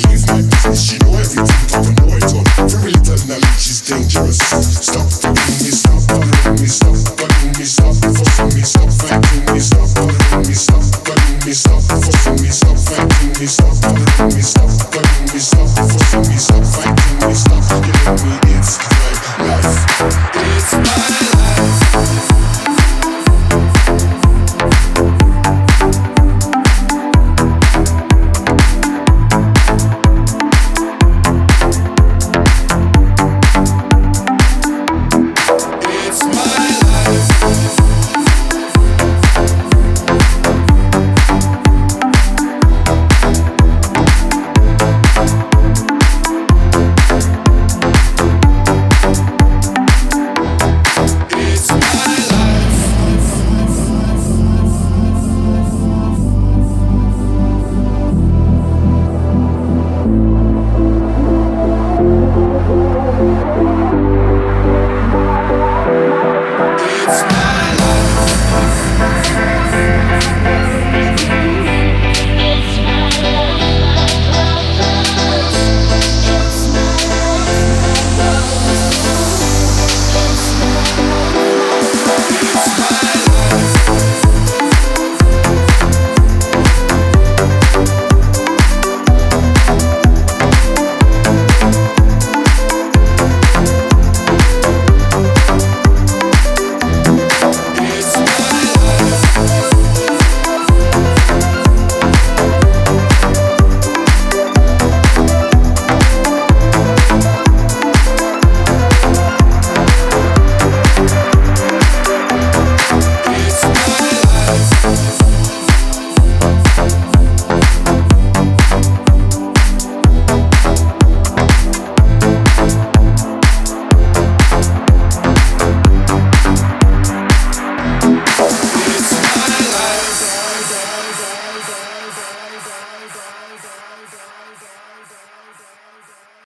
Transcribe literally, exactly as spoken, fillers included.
It's my business, she know everything, don't know it all. Very little knowledge is dangerous. Stop bothering me, stop bothering me, stop bothering me, stop fussing me, stop fighting me, stop bothering me, stop bothering me, stop fussing me, stop fighting me, stop bothering me, stop bothering me, stop fussing me, stop fighting me, stop killing me. It's my life. It's my life.